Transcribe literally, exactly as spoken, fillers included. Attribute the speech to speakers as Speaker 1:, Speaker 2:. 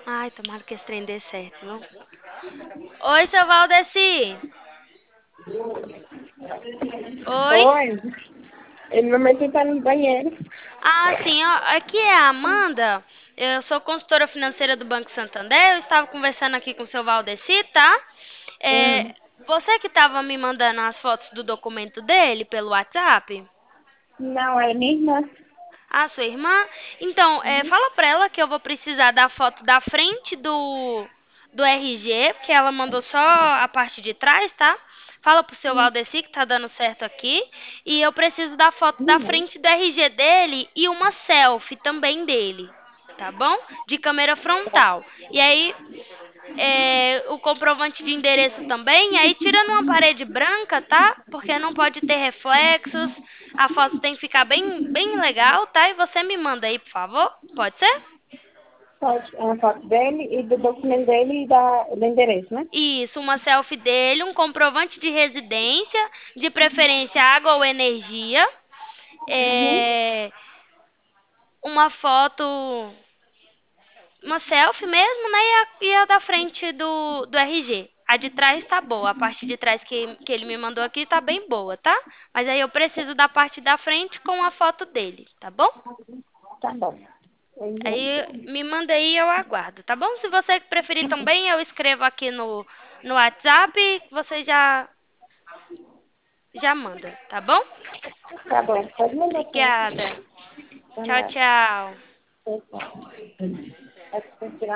Speaker 1: Ai, tomara que esse trem dê certo, não? Oi, seu Valdeci. Oi?
Speaker 2: Oi, ele vai meter tá no banheiro.
Speaker 1: Ah, sim, ó, aqui é a Amanda. Eu sou consultora financeira do Banco Santander. Eu estava conversando aqui com o seu Valdeci, tá? É,
Speaker 2: Hum.
Speaker 1: você que estava me mandando as fotos do documento dele pelo WhatsApp?
Speaker 2: Não, é minha irmã.
Speaker 1: Ah, sua irmã? Então, é,
Speaker 2: Uhum.
Speaker 1: fala pra ela que eu vou precisar da foto da frente do, do R G, porque ela mandou só a parte de trás, tá? Fala pro seu
Speaker 2: Hum.
Speaker 1: Valdeci que tá dando certo aqui. E eu preciso da foto da
Speaker 2: Hum.
Speaker 1: frente do R G dele e uma selfie também dele, tá bom? De câmera frontal. E aí, é, o comprovante de endereço também. E aí, tirando uma parede branca, tá? Porque não pode ter reflexos. A foto tem que ficar bem, bem legal, tá? E você me manda aí, por favor. Pode ser?
Speaker 2: Pode, é a foto dele e do documento dele e da, do endereço, né?
Speaker 1: Isso, uma selfie dele, um comprovante de residência, de preferência água ou energia.
Speaker 2: Uhum.
Speaker 1: É, uma foto, uma selfie mesmo, né? E a, e a da frente do, do R G. A de trás tá boa, a parte de trás que, que ele me mandou aqui tá bem boa, tá? Mas aí eu preciso da parte da frente com a foto dele, tá bom?
Speaker 2: Tá bom. Eu já
Speaker 1: Aí
Speaker 2: sei.
Speaker 1: me manda aí, eu aguardo, tá bom? Se você preferir também, eu escrevo aqui no, no WhatsApp, você já, já manda, tá bom?
Speaker 2: Tá bom, pode mandar pra ele.
Speaker 1: Obrigada.
Speaker 2: Tá
Speaker 1: Tchau,
Speaker 2: nada.
Speaker 1: tchau.
Speaker 2: Tá bom. É pra tirar